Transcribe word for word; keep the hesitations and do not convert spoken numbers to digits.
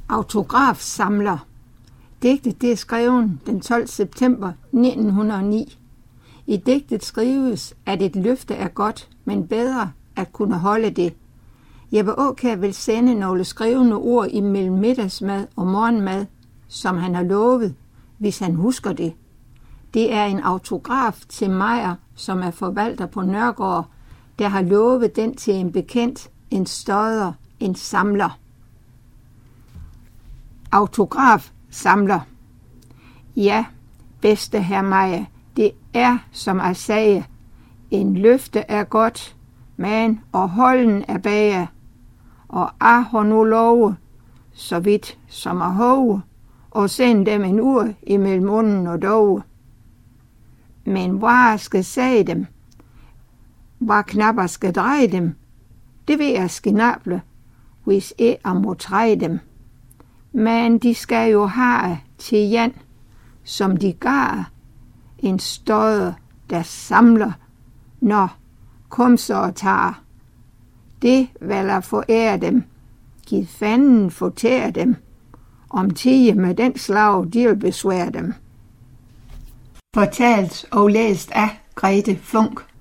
Autografsamler. Digtet det er skrevet den tolvte september nitten hundrede og ni. I digtet skrives, at et løfte er godt, men bedre at kunne holde det. Jeppe Aakjær vil sende nogle skrevne ord imellem middagsmad og morgenmad, som han har lovet, hvis han husker det. Det er en autograf til Meyer, som er forvalter på Nørgaard, der har lovet den til en bekendt, en stodder, en samler. Autografsamler. Ja, bedste herr Meyer, det er, som jeg sagde, en løfte er godt, men og holden er bage, og jeg har nu love, så vidt som jeg hove, og send dem en ur imellem munden og dove. Men hvor jeg skal sige dem, hvor knapper skal dreje dem, det vil jeg skinaple, hvis jeg må træde dem. Men de skal jo have til Jan, som de gar, en stodder, der samler, nå, kom så og tager. Det vil jeg forære dem, giv fanden fortære dem, om tige med den slag, de vil besvære dem. Fortalt og læst af Grete Funk.